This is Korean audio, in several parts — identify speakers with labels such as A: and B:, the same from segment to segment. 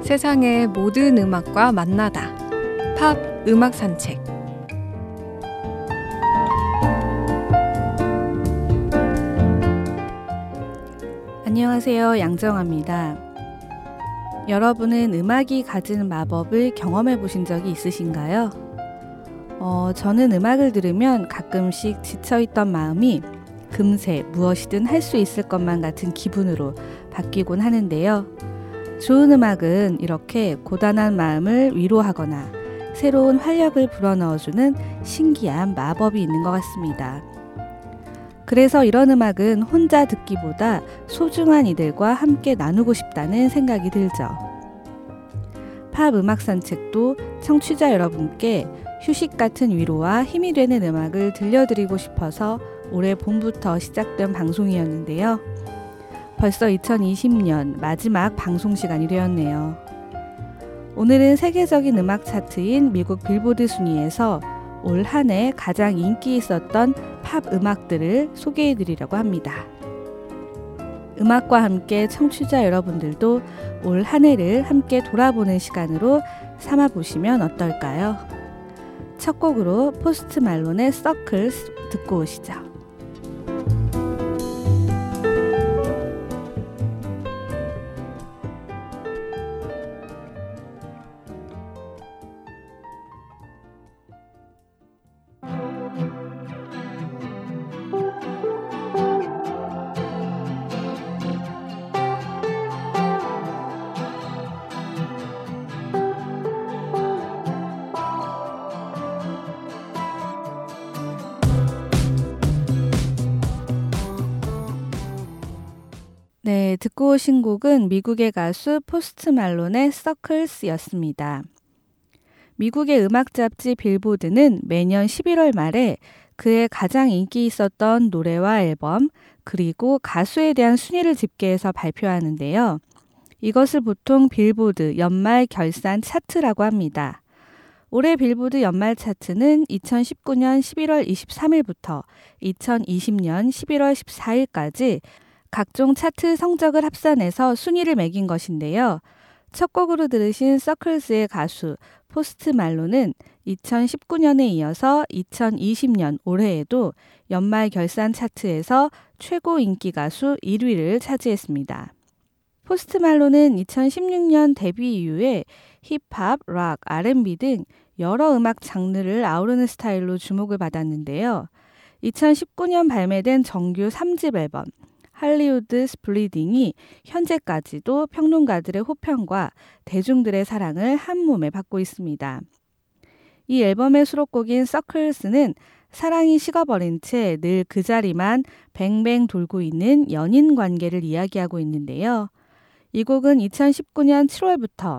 A: 세상의 모든 음악과 만나다. 팝 음악 산책.
B: 안녕하세요, 양정아입니다. 여러분은 음악이 가진 마법을 경험해 보신 적이 있으신가요? 저는 음악을 들으면 가끔씩 지쳐있던 마음이 금세 무엇이든 할 수 있을 것만 같은 기분으로 바뀌곤 하는데요. 좋은 음악은 이렇게 고단한 마음을 위로하거나 새로운 활력을 불어넣어주는 신기한 마법이 있는 것 같습니다. 그래서 이런 음악은 혼자 듣기보다 소중한 이들과 함께 나누고 싶다는 생각이 들죠. 팝 음악 산책도 청취자 여러분께 휴식 같은 위로와 힘이 되는 음악을 들려드리고 싶어서 올해 봄부터 시작된 방송이었는데요. 벌써 2020년 마지막 방송 시간이 되었네요. 오늘은 세계적인 음악 차트인 미국 빌보드 순위에서 올 한 해 가장 인기 있었던 팝 음악들을 소개해 드리려고 합니다. 음악과 함께 청취자 여러분들도 올 한 해를 함께 돌아보는 시간으로 삼아 보시면 어떨까요? 첫 곡으로 포스트 말론의 Circles 듣고 오시죠. 네, 듣고 오신 곡은 미국의 가수 포스트 말론의 Circles였습니다. 미국의 음악 잡지 빌보드는 매년 11월 말에 그의 가장 인기 있었던 노래와 앨범, 그리고 가수에 대한 순위를 집계해서 발표하는데요. 이것을 보통 빌보드 연말 결산 차트라고 합니다. 올해 빌보드 연말 차트는 2019년 11월 23일부터 2020년 11월 14일까지 각종 차트 성적을 합산해서 순위를 매긴 것인데요. 첫 곡으로 들으신 서클스의 가수 포스트 말론은 2019년에 이어서 2020년 올해에도 연말 결산 차트에서 최고 인기 가수 1위를 차지했습니다. 포스트 말론은 2016년 데뷔 이후에 힙합, 락, R&B 등 여러 음악 장르를 아우르는 스타일로 주목을 받았는데요. 2019년 발매된 정규 3집 앨범 할리우드 스플리딩이 현재까지도 평론가들의 호평과 대중들의 사랑을 한몸에 받고 있습니다. 이 앨범의 수록곡인 서클스는 사랑이 식어버린 채 늘 그 자리만 뱅뱅 돌고 있는 연인 관계를 이야기하고 있는데요. 이 곡은 2019년 7월부터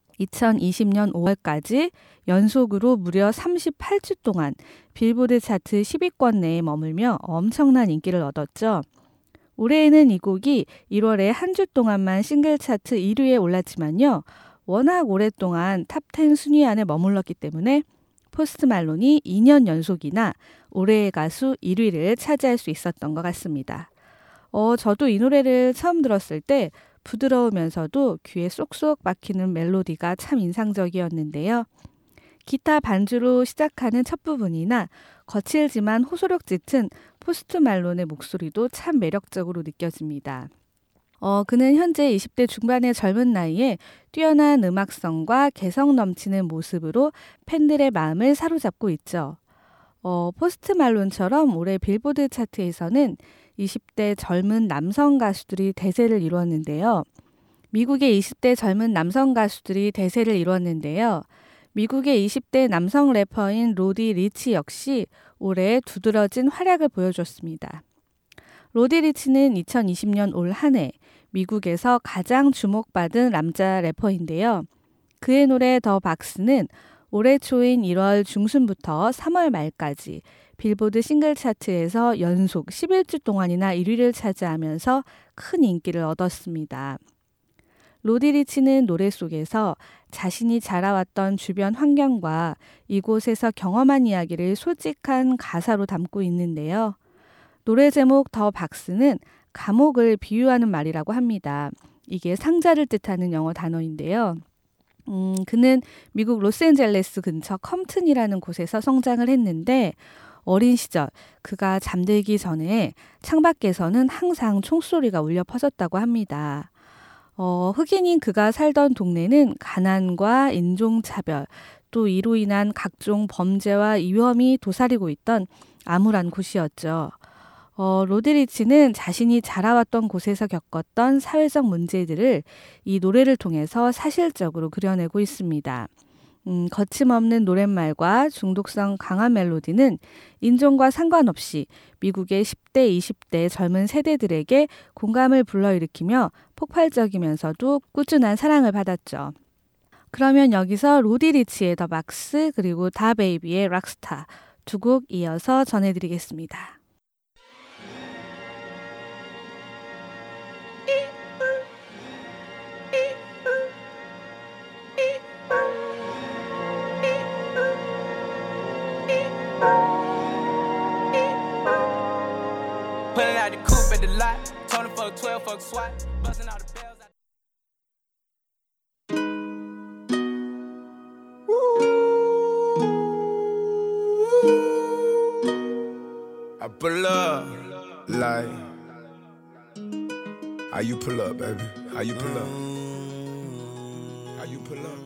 B: 2020년 5월까지 연속으로 무려 38주 동안 빌보드 차트 10위권 내에 머물며 엄청난 인기를 얻었죠. 올해에는 이 곡이 1월에 한 주 동안만 싱글 차트 1위에 올랐지만요. 워낙 오랫동안 탑10 순위 안에 머물렀기 때문에 포스트 말론이 2년 연속이나 올해의 가수 1위를 차지할 수 있었던 것 같습니다. 저도 이 노래를 처음 들었을 때 부드러우면서도 귀에 쏙쏙 박히는 멜로디가 참 인상적이었는데요. 기타 반주로 시작하는 첫 부분이나 거칠지만 호소력 짙은 포스트 말론의 목소리도 참 매력적으로 느껴집니다. 그는 현재 20대 중반의 젊은 나이에 뛰어난 음악성과 개성 넘치는 모습으로 팬들의 마음을 사로잡고 있죠. 포스트 말론처럼 올해 빌보드 차트에서는 20대 젊은 남성 가수들이 대세를 이루었는데요. 미국의 20대 젊은 남성 가수들이 대세를 이루었는데요. 미국의 20대 남성 래퍼인 로디 리치 역시 올해 두드러진 활약을 보여줬습니다. 로디 리치는 2020년 올 한 해 미국에서 가장 주목받은 남자 래퍼인데요. 그의 노래 더 박스는 올해 초인 1월 중순부터 3월 말까지 빌보드 싱글 차트에서 연속 11주 동안이나 1위를 차지하면서 큰 인기를 얻었습니다. 로디 리치는 노래 속에서 자신이 자라왔던 주변 환경과 이곳에서 경험한 이야기를 솔직한 가사로 담고 있는데요. 노래 제목 더 박스는 감옥을 비유하는 말이라고 합니다. 이게 상자를 뜻하는 영어 단어인데요. 그는 미국 로스앤젤레스 근처 컴튼이라는 곳에서 성장을 했는데 어린 시절 그가 잠들기 전에 창밖에서는 항상 총소리가 울려 퍼졌다고 합니다. 흑인인 그가 살던 동네는 가난과 인종차별, 또 이로 인한 각종 범죄와 위험이 도사리고 있던 암울한 곳이었죠. 로드리치는 자신이 자라왔던 곳에서 겪었던 사회적 문제들을 이 노래를 통해서 사실적으로 그려내고 있습니다. 거침없는 노랫말과 중독성 강한 멜로디는 인종과 상관없이 미국의 10대, 20대 젊은 세대들에게 공감을 불러일으키며 폭발적이면서도 꾸준한 사랑을 받았죠. 그러면 여기서 로디리치의 더 박스 그리고 다 베이비의 락스타 두 곡 이어서 전해드리겠습니다.
C: Pulling out the coupe at the lot. Tony fuck 12, fuck SWAT. Busting all the bells out. I pull up like how you pull up, baby? How you pull up? How you pull up?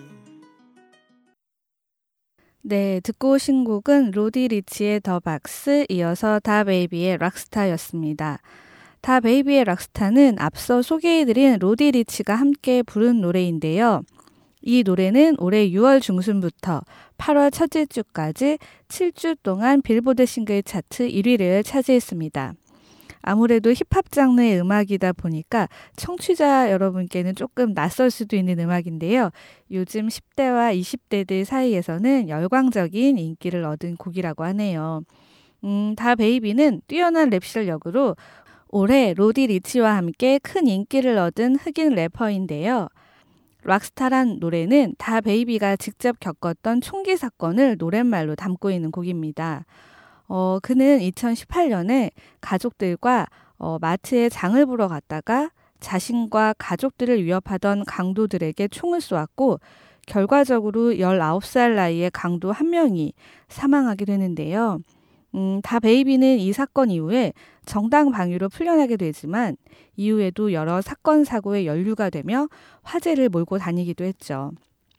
B: 네, 듣고 오신 곡은 로디리치의 더 박스, 이어서 다 베이비의 락스타였습니다. 다 베이비의 락스타는 앞서 소개해드린 로디리치가 함께 부른 노래인데요. 이 노래는 올해 6월 중순부터 8월 첫째 주까지 7주 동안 빌보드 싱글 차트 1위를 차지했습니다. 아무래도 힙합 장르의 음악이다 보니까 청취자 여러분께는 조금 낯설 수도 있는 음악인데요. 요즘 10대와 20대들 사이에서는 열광적인 인기를 얻은 곡이라고 하네요. 다 베이비는 뛰어난 랩 실력으로 올해 로디 리치와 함께 큰 인기를 얻은 흑인 래퍼인데요. 락스타란 노래는 다 베이비가 직접 겪었던 총기 사건을 노랫말로 담고 있는 곡입니다. 그는 2018년에 가족들과 마트에 장을 보러 갔다가 자신과 가족들을 위협하던 강도들에게 총을 쏘았고 결과적으로 19살 나이의 강도 한 명이 사망하게 되는데요. 다 베이비는 이 사건 이후에 정당 방위로 풀려나게 되지만 이후에도 여러 사건 사고에 연루가 되며 화제를 몰고 다니기도 했죠.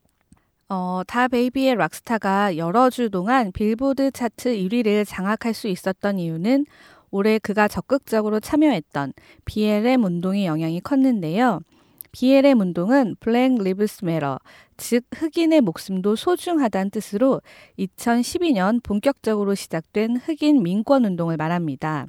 B: 다 베이비의 락스타가 여러 주 동안 빌보드 차트 1위를 장악할 수 있었던 이유는 올해 그가 적극적으로 참여했던 BLM 운동의 영향이 컸는데요. BLM 운동은 Black Lives Matter, 즉 흑인의 목숨도 소중하다는 뜻으로 2012년 본격적으로 시작된 흑인 민권 운동을 말합니다.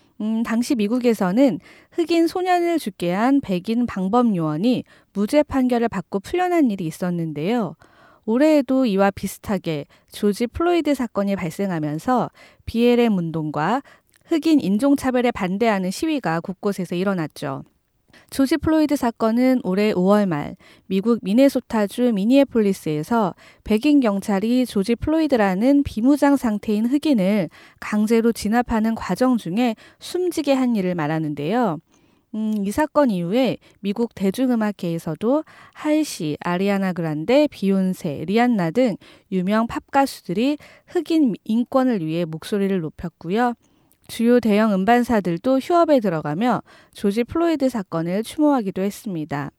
B: 당시 미국에서는 흑인 소년을 죽게 한 백인 방범 요원이 무죄 판결을 받고 풀려난 일이 있었는데요. 올해에도 이와 비슷하게 조지 플로이드 사건이 발생하면서 BLM 운동과 흑인 인종차별에 반대하는 시위가 곳곳에서 일어났죠. 조지 플로이드 사건은 올해 5월 말 미국 미네소타주 미니애폴리스에서 백인 경찰이 조지 플로이드라는 비무장 상태인 흑인을 강제로 진압하는 과정 중에 숨지게 한 일을 말하는데요. 이 사건 이후에 미국 대중음악계에서도 할시, 아리아나 그란데, 비욘세, 리안나 등 유명 팝 가수들이 흑인 인권을 위해 목소리를 높였고요. 주요 대형 음반사들도 휴업에 들어가며 조지 플로이드 사건을 추모하기도 했습니다.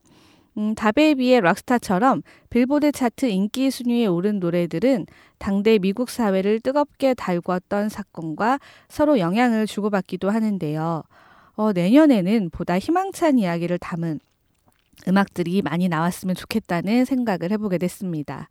B: 다베이비의 락스타처럼 빌보드 차트 인기 순위에 오른 노래들은 당대 미국 사회를 뜨겁게 달구었던 사건과 서로 영향을 주고받기도 하는데요. 내년에는 보다 희망찬 이야기를 담은 음악들이 많이 나왔으면 좋겠다는 생각을 해보게 됐습니다.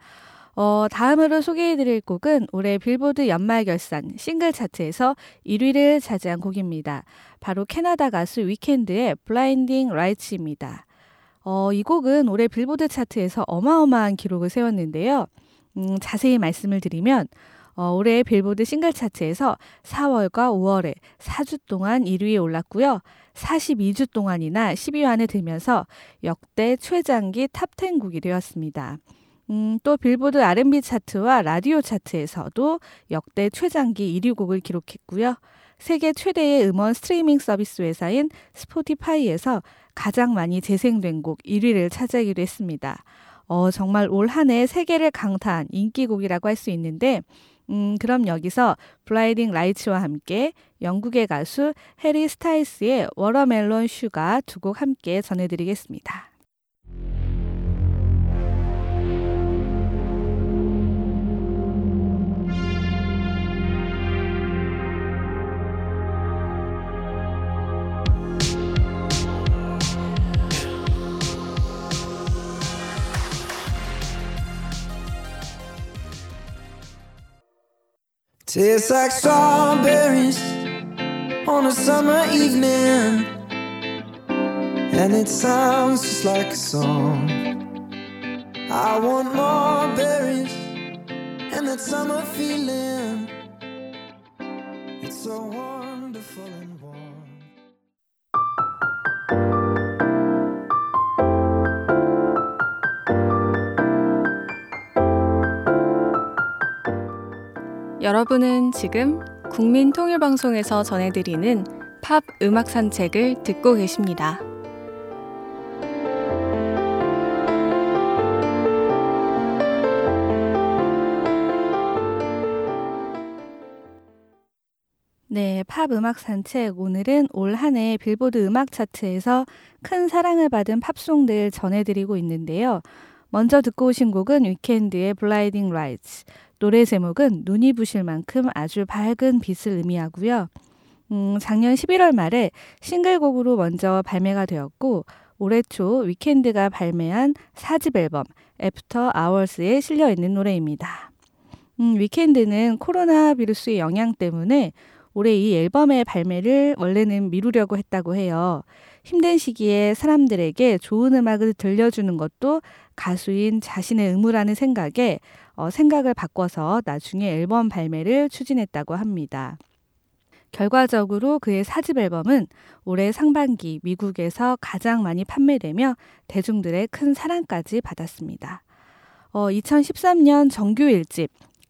B: 다음으로 소개해드릴 곡은 올해 빌보드 연말 결산 싱글 차트에서 1위를 차지한 곡입니다. 바로 캐나다 가수 위켄드의 Blinding Lights입니다. 이 곡은 올해 빌보드 차트에서 어마어마한 기록을 세웠는데요. 자세히 말씀을 드리면 올해 빌보드 싱글 차트에서 4월과 5월에 4주 동안 1위에 올랐고요. 42주 동안이나 10위 안에 들면서 역대 최장기 탑10 곡이 되었습니다. 또 빌보드 R&B 차트와 라디오 차트에서도 역대 최장기 1위 곡을 기록했고요. 세계 최대의 음원 스트리밍 서비스 회사인 스포티파이에서 가장 많이 재생된 곡 1위를 차지하기도 했습니다. 정말 올 한 해 세계를 강타한 인기곡이라고 할 수 있는데 그럼 여기서 블라인딩 라이츠와 함께 영국의 가수 해리 스타일스의 워터멜론 슈가 두 곡 함께 전해드리겠습니다.
D: Tastes like strawberries on a summer evening, and it sounds just like a song. I want more berries and that summer feeling. It's so wonderful and warm.
A: 여러분은 지금 국민통일방송에서 전해드리는 팝 음악 산책을 듣고 계십니다.
B: 네, 팝 음악 산책. 오늘은 올 한 해 빌보드 음악 차트에서 큰 사랑을 받은 팝송들 전해드리고 있는데요. 먼저 듣고 오신 곡은 위켄드의 Blinding Lights. 노래 제목은 눈이 부실 만큼 아주 밝은 빛을 의미하고요. 작년 11월 말에 싱글곡으로 먼저 발매가 되었고 올해 초 위켄드가 발매한 4집 앨범 After Hours에 실려있는 노래입니다. 위켄드는 코로나 비루스의 영향 때문에 올해 이 앨범의 발매를 원래는 미루려고 했다고 해요. 힘든 시기에 사람들에게 좋은 음악을 들려주는 것도 가수인 자신의 의무라는 생각에 생각을 바꿔서 나중에 앨범 발매를 추진했다고 합니다. 결과적으로 그의 4집 앨범은 올해 상반기 미국에서 가장 많이 판매되며 대중들의 큰 사랑까지 받았습니다. 2013년 정규 1집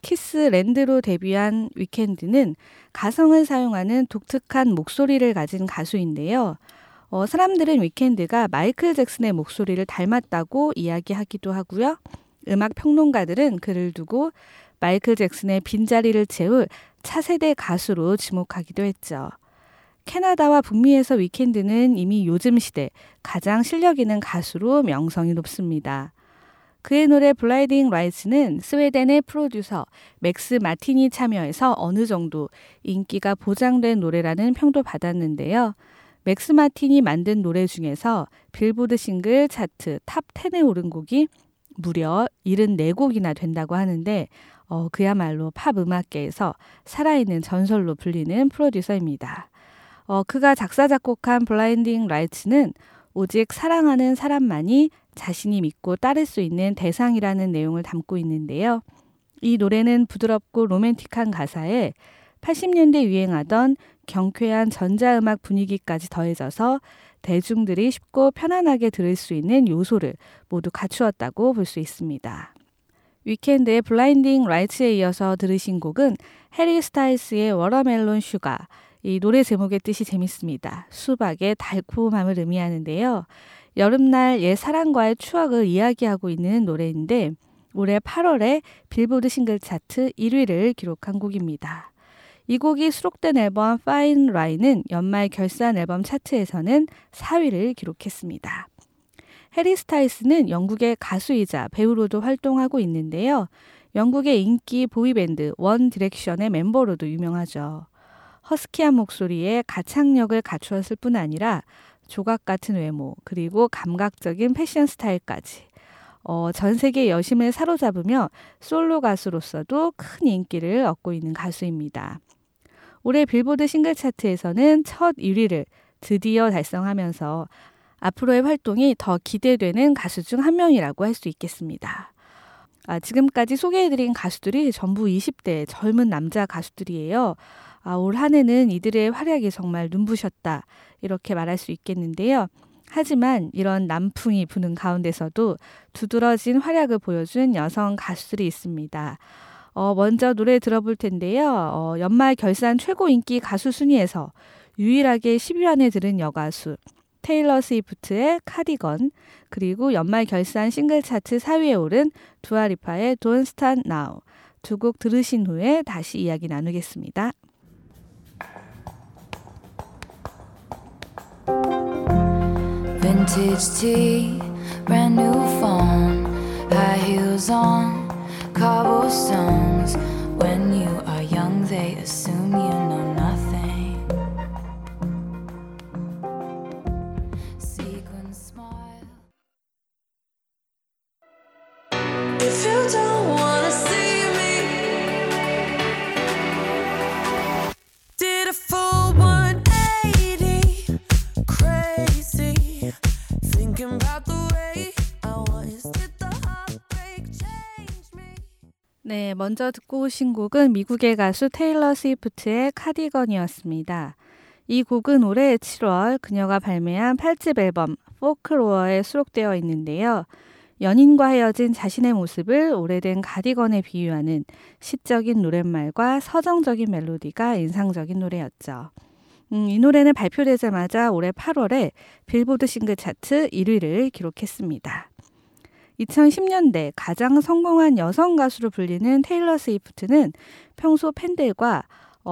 B: 키스랜드로 데뷔한 위켄드는 가성을 사용하는 독특한 목소리를 가진 가수인데요. 사람들은 위켄드가 마이클 잭슨의 목소리를 닮았다고 이야기하기도 하고요. 음악 평론가들은 그를 두고 마이클 잭슨의 빈자리를 채울 차세대 가수로 지목하기도 했죠. 캐나다와 북미에서 위켄드는 이미 요즘 시대 가장 실력 있는 가수로 명성이 높습니다. 그의 노래 블라인딩 라이츠는 스웨덴의 프로듀서 맥스 마틴이 참여해서 어느 정도 인기가 보장된 노래라는 평도 받았는데요. 맥스 마틴이 만든 노래 중에서 빌보드 싱글 차트 탑 10에 오른 곡이 무려 74곡이나 된다고 하는데 그야말로 팝 음악계에서 살아있는 전설로 불리는 프로듀서입니다. 그가 작사 작곡한 블라인딩 라이츠는 오직 사랑하는 사람만이 자신이 믿고 따를 수 있는 대상이라는 내용을 담고 있는데요. 이 노래는 부드럽고 로맨틱한 가사에 80년대 유행하던 경쾌한 전자음악 분위기까지 더해져서 대중들이 쉽고 편안하게 들을 수 있는 요소를 모두 갖추었다고 볼 수 있습니다. 위켄드의 블라인딩 라이츠에 이어서 들으신 곡은 해리 스타일스의 워터멜론 슈가. 이 노래 제목의 뜻이 재밌습니다. 수박의 달콤함을 의미하는데요. 여름날 옛 사랑과의 추억을 이야기하고 있는 노래인데 올해 8월에 빌보드 싱글 차트 1위를 기록한 곡입니다. 이 곡이 수록된 앨범 Fine Line은 연말 결산 앨범 차트에서는 4위를 기록했습니다. 해리 스타일스는 영국의 가수이자 배우로도 활동하고 있는데요. 영국의 인기 보이밴드 원 디렉션의 멤버로도 유명하죠. 허스키한 목소리에 가창력을 갖추었을 뿐 아니라 조각 같은 외모 그리고 감각적인 패션 스타일까지 전 세계 여심을 사로잡으며 솔로 가수로서도 큰 인기를 얻고 있는 가수입니다. 올해 빌보드 싱글 차트에서는 첫 1위를 드디어 달성하면서 앞으로의 활동이 더 기대되는 가수 중 한 명이라고 할 수 있겠습니다. 지금까지 소개해드린 가수들이 전부 20대 젊은 남자 가수들이에요. 올 한 해는 이들의 활약이 정말 눈부셨다 이렇게 말할 수 있겠는데요. 하지만 이런 남풍이 부는 가운데서도 두드러진 활약을 보여준 여성 가수들이 있습니다. 먼저 노래 들어볼 텐데요. 연말 결산 최고 인기 가수 순위에서 유일하게 10위 안에 들은 여가수 테일러 스위프트의 카디건, 그리고 연말 결산 싱글 차트 4위에 오른 두아리파의 Don't Start Now. 두 곡 들으신 후에 다시 이야기 나누겠습니다.
E: Vintage tea, brand new phone, high heels on, cobblestones. When you are young, they assume you know nothing. Sequin smile. If you don't wanna see me, did a full 180, crazy, thinking about the way I was. Did the heartbreak change me?
B: 네, 먼저 듣고 오신 곡은 미국의 가수 테일러 스위프트의 카디건이었습니다. 이 곡은 올해 7월 그녀가 발매한 8집 앨범 포크로어에 수록되어 있는데요. 연인과 헤어진 자신의 모습을 오래된 가디건에 비유하는 시적인 노랫말과 서정적인 멜로디가 인상적인 노래였죠. 이 노래는 발표되자마자 올해 8월에 빌보드 싱글 차트 1위를 기록했습니다. 2010년대 가장 성공한 여성 가수로 불리는 테일러 스위프트는 평소 팬들과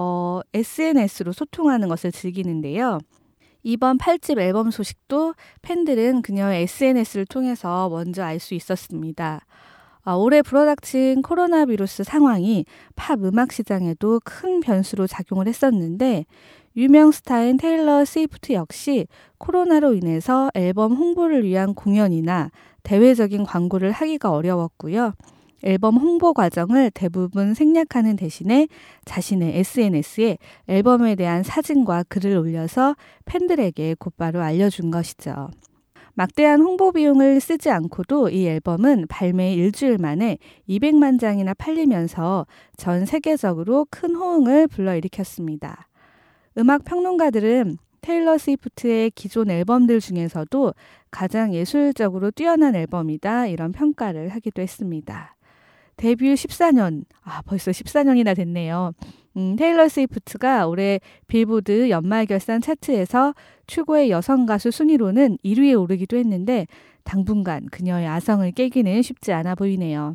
B: SNS로 소통하는 것을 즐기는데요. 이번 8집 앨범 소식도 팬들은 그녀의 SNS를 통해서 먼저 알 수 있었습니다. 올해 불어닥친 코로나 바이러스 상황이 팝 음악 시장에도 큰 변수로 작용을 했었는데 유명 스타인 테일러 스위프트 역시 코로나로 인해서 앨범 홍보를 위한 공연이나 대외적인 광고를 하기가 어려웠고요. 앨범 홍보 과정을 대부분 생략하는 대신에 자신의 SNS에 앨범에 대한 사진과 글을 올려서 팬들에게 곧바로 알려준 것이죠. 막대한 홍보 비용을 쓰지 않고도 이 앨범은 발매 일주일 만에 200만 장이나 팔리면서 전 세계적으로 큰 호응을 불러일으켰습니다. 음악 평론가들은 테일러 스위프트의 기존 앨범들 중에서도 가장 예술적으로 뛰어난 앨범이다 이런 평가를 하기도 했습니다. 데뷔 14년, 벌써 14년이나 됐네요. 테일러 스위프트가 올해 빌보드 연말 결산 차트에서 최고의 여성 가수 순위로는 1위에 오르기도 했는데 당분간 그녀의 아성을 깨기는 쉽지 않아 보이네요.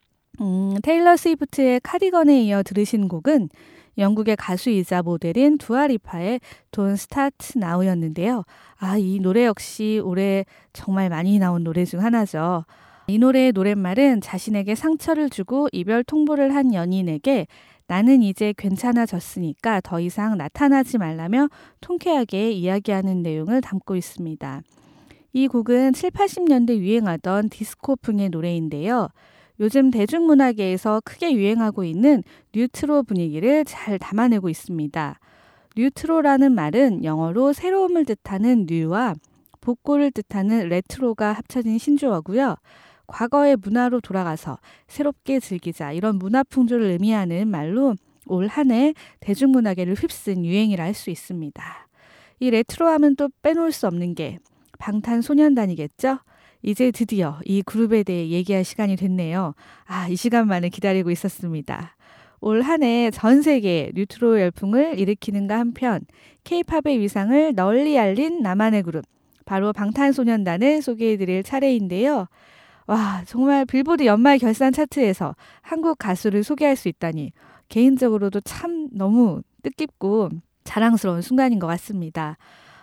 B: 테일러 스위프트의 카디건에 이어 들으신 곡은 영국의 가수이자 모델인 두아리파의 Don't Start Now였는데요. 이 노래 역시 올해 정말 많이 나온 노래 중 하나죠. 이 노래의 노랫말은 자신에게 상처를 주고 이별 통보를 한 연인에게 나는 이제 괜찮아졌으니까 더 이상 나타나지 말라며 통쾌하게 이야기하는 내용을 담고 있습니다. 이 곡은 7, 80년대 유행하던 디스코풍의 노래인데요. 요즘 대중문화계에서 크게 유행하고 있는 뉴트로 분위기를 잘 담아내고 있습니다. 뉴트로라는 말은 영어로 새로움을 뜻하는 뉴와 복고를 뜻하는 레트로가 합쳐진 신조어고요. 과거의 문화로 돌아가서 새롭게 즐기자 이런 문화 풍조를 의미하는 말로 올 한 해 대중문화계를 휩쓴 유행이라 할 수 있습니다. 이 레트로 하면 또 빼놓을 수 없는 게 방탄소년단이겠죠? 이제 드디어 이 그룹에 대해 얘기할 시간이 됐네요. 이 시간만을 기다리고 있었습니다. 올 한 해 전 세계 뉴트로 열풍을 일으키는가 한편 K-팝의 위상을 널리 알린 나만의 그룹 바로 방탄소년단을 소개해드릴 차례인데요. 정말 빌보드 연말 결산 차트에서 한국 가수를 소개할 수 있다니 개인적으로도 참 너무 뜻깊고 자랑스러운 순간인 것 같습니다.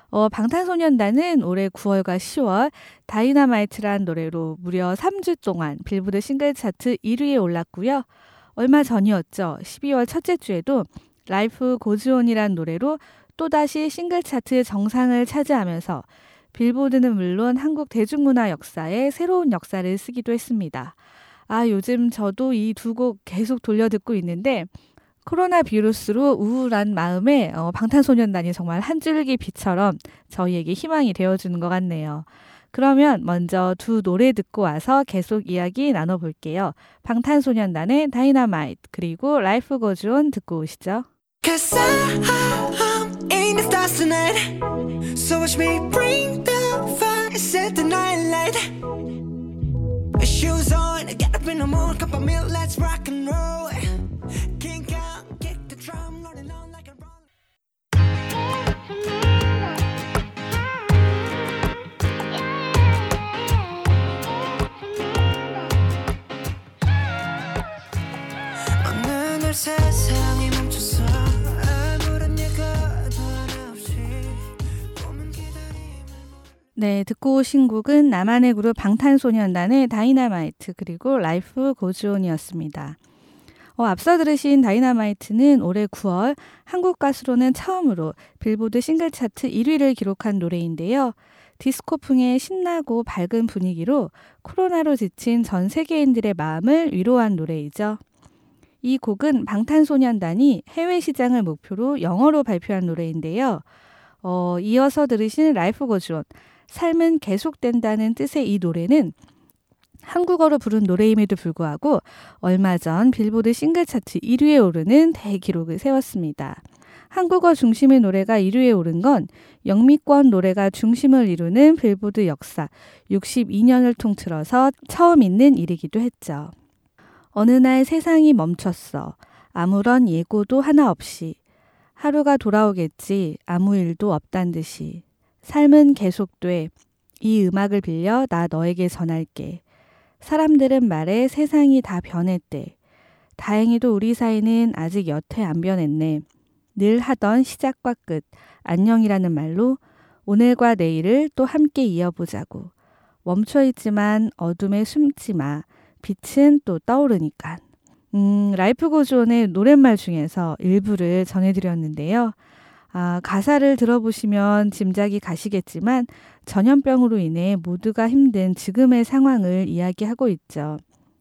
B: 방탄소년단은 올해 9월과 10월 다이너마이트란 노래로 무려 3주 동안 빌보드 싱글 차트 1위에 올랐고요. 얼마 전이었죠. 12월 첫째 주에도 라이프 고즈온이란 노래로 또다시 싱글 차트 정상을 차지하면서 빌보드는 물론 한국 대중문화 역사에 새로운 역사를 쓰기도 했습니다. 요즘 저도 이 두 곡 계속 돌려 듣고 있는데 코로나 바이러스로 우울한 마음에 방탄소년단이 정말 한 줄기 빛처럼 저희에게 희망이 되어주는 것 같네요. 그러면 먼저 두 노래 듣고 와서 계속 이야기 나눠볼게요. 방탄소년단의 다이너마이트 그리고 라이프 고즈 온 듣고 오시죠.
D: Cause I'm in the stars tonight. So watch me bring the fire, set the night light. Shoes on, get up in the morning, cup of milk, let's rock and roll. Kink out, kick the drum, rolling on like a roll. 오늘 세상이 멈췄어 아무런 예고도 없이 꿈은 기다림을
B: 네, 듣고 오신 곡은 나만의 그룹 방탄소년단의 다이너마이트 그리고 라이프 고즈온이었습니다. 앞서 들으신 다이너마이트는 올해 9월 한국 가수로는 처음으로 빌보드 싱글 차트 1위를 기록한 노래인데요. 디스코풍의 신나고 밝은 분위기로 코로나로 지친 전 세계인들의 마음을 위로한 노래이죠. 이 곡은 방탄소년단이 해외 시장을 목표로 영어로 발표한 노래인데요. 이어서 들으신 라이프 고즈온, 삶은 계속된다는 뜻의 이 노래는 한국어로 부른 노래임에도 불구하고 얼마 전 빌보드 싱글 차트 1위에 오르는 대기록을 세웠습니다. 한국어 중심의 노래가 1위에 오른 건 영미권 노래가 중심을 이루는 빌보드 역사 62년을 통틀어서 처음 있는 일이기도 했죠. 어느 날 세상이 멈췄어. 아무런 예고도 하나 없이. 하루가 돌아오겠지. 아무 일도 없단 듯이. 삶은 계속돼. 이 음악을 빌려 나 너에게 전할게. 사람들은 말해 세상이 다 변했대. 다행히도 우리 사이는 아직 여태 안 변했네. 늘 하던 시작과 끝, 안녕이라는 말로 오늘과 내일을 또 함께 이어보자고. 멈춰있지만 어둠에 숨지 마. 빛은 또 떠오르니까. 라이프 고즈온의 노랫말 중에서 일부를 전해드렸는데요. 가사를 들어보시면 짐작이 가시겠지만 전염병으로 인해 모두가 힘든 지금의 상황을 이야기하고 있죠.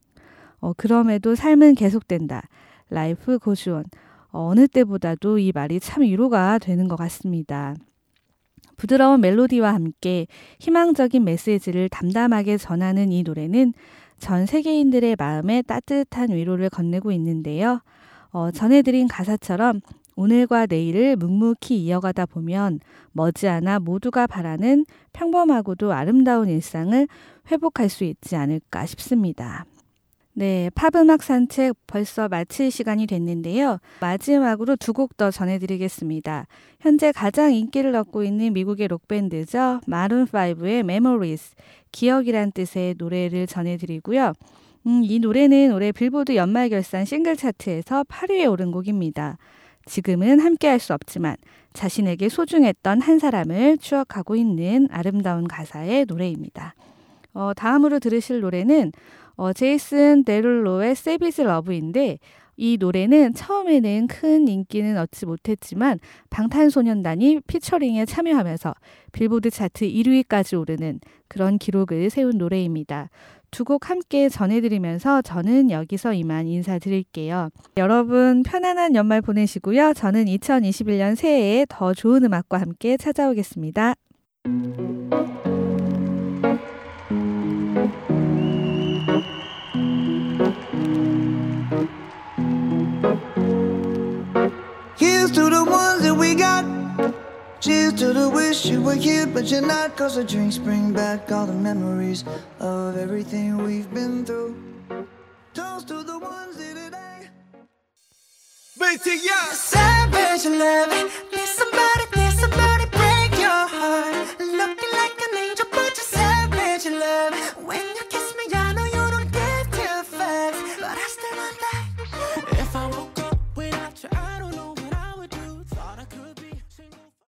B: 그럼에도 삶은 계속된다. 라이프 고즈온. 어느 때보다도 이 말이 참 위로가 되는 것 같습니다. 부드러운 멜로디와 함께 희망적인 메시지를 담담하게 전하는 이 노래는 전 세계인들의 마음에 따뜻한 위로를 건네고 있는데요. 전해드린 가사처럼 오늘과 내일을 묵묵히 이어가다 보면 머지않아 모두가 바라는 평범하고도 아름다운 일상을 회복할 수 있지 않을까 싶습니다. 네, 팝음악 산책 벌써 마칠 시간이 됐는데요. 마지막으로 두 곡 더 전해드리겠습니다. 현재 가장 인기를 얻고 있는 미국의 록밴드죠. 마룬5의 Memories, 기억이란 뜻의 노래를 전해드리고요. 이 노래는 올해 빌보드 연말결산 싱글 차트에서 8위에 오른 곡입니다. 지금은 함께할 수 없지만 자신에게 소중했던 한 사람을 추억하고 있는 아름다운 가사의 노래입니다. 다음으로 들으실 노래는 제이슨 데룰로의 Savage Love인데 이 노래는 처음에는 큰 인기는 얻지 못했지만 방탄소년단이 피처링에 참여하면서 빌보드 차트 1위까지 오르는 그런 기록을 세운 노래입니다. 두 곡 함께 전해드리면서 저는 여기서 이만 인사드릴게요. 여러분 편안한 연말 보내시고요. 저는 2021년 새해에 더 좋은 음악과 함께 찾아오겠습니다.
D: Here's to the ones that we got. Cheers to the wish you were here but you're not. Cause the drinks bring back all the memories of everything we've been through. Toast to the ones here today.
C: BTS!
D: Savage love. Did somebody break your heart?